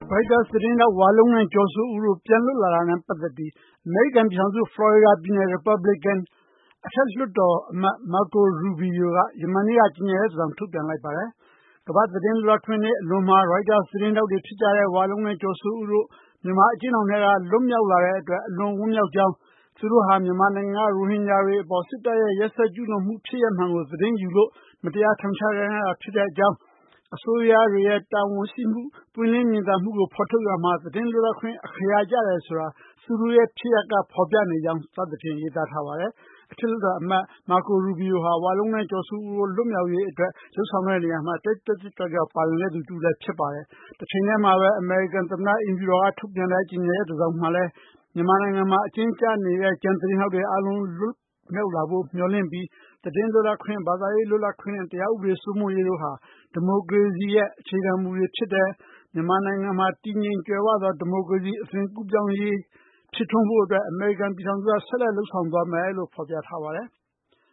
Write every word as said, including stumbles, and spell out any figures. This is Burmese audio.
ရိုက်တာသတင်းထောက်ဝလုံးနဲ့ကျော်စိုးဦးတို့ပြန်လွတ်လာတာနဲ့ပတ်သက်ပြီးအမေရိကန်ပြည်ထောင်စုဖလော်ရီဒါပြည်နယ် Republican အထက်လွှတ်တော်အမတ် Marco Rubio ကယမန်နေ့ကကြေညာချက်တစောင်ထုတ်ပြန်လိုက်ပါတယ်။ကမ္ဘာ့သတင်းလွတ်လပ်ခွင့်နေ့အလွန်မှာရိုက်တာသတင်းထောက်တွေဖြစ်ကြတဲ့ဝလုံးနဲ့ကျော်စိုးဦးတို့မြန်မာအကျဉ်းထောင်ထဲကလွတ်မြောက်လာတဲ့အတွက်အလွန်ဝမ်းမြောက်ကြောင်းသူတို့ဟာမြန်မာနိုင်ငံကရိုဟင်ဂျာတွေအပေါ်စစ်တပ်ရဲ့ရက်စက်ကျူးလွန်မှုဖြစ်ရပ်မှန်ကိုသတင်းယူလို့မတရားထောင်ချခံရတာဖြစ်တဲ့အကြောင်းအစိုးရတွေရဲ့တာဝန်ရှိမှုပွင့်လင်းမြင်သာမှုကိုဖော်ထုတ်ရမှာသတင်းလွတ်လပ်ခွင့်အခရာကြတယ်ဆိုတာသူတို့ရဲ့ဖြစ်ရပ်ကဖော်ပြနေကြောင်းစသဖြင့်ရေးသားထားပါတယ်။အထက်လွှတ်တော်အမတ် Marco Rubio ဟာဝလုံးနဲ့ကျော်စိုးဦးတို့လွတ်မြောက်ရေးအတွက်လှုပ်ဆောင်တဲ့နေရာမှာတက်တက်ကြွကြွပါဝင်တဲ့သူတူလည်းဖြစ်ပါတယ်။တစ်ချိန်တည်းမှာပဲအမေရိကန်သမ္မတအိမ်ဖြူတော်ကထုတ်ပြန်တဲ့ကြေညာချက်တစ်စောင်မှာလည်းမြန်မာနိုင်ငံမှာအကျဉ်းကျနေတဲ့ကျန်သတင်းထောက်တွေအားလုံးလွတ်မြောက်လာဖို့မျှော်လင့်ပြီးသတင်းလွတ်လပ်ခွင့်ဘာသာရေးလွတ်လပ်ခွင့်နဲ့တရားဥပဒေစိုးမိုးရေးတို့ဟာဒီမိုကရေစီရဲ့အခြေခံမူတွေဖြစ်တဲ့မြန်မာနိုင်ငံမှာတည်ငြိမ်ကြွယ်ဝသောဒီမိုကရေစီအသွင်ကူးပြောင်းရေးဖြစ်ထွန်းဖို့အတွက်အမေရိကန်ပြည်ထောင်စုကဆက်လက်လှုပ်ဆောင်သွားမယ်လို့ဖော်ပြထားပါတယ်။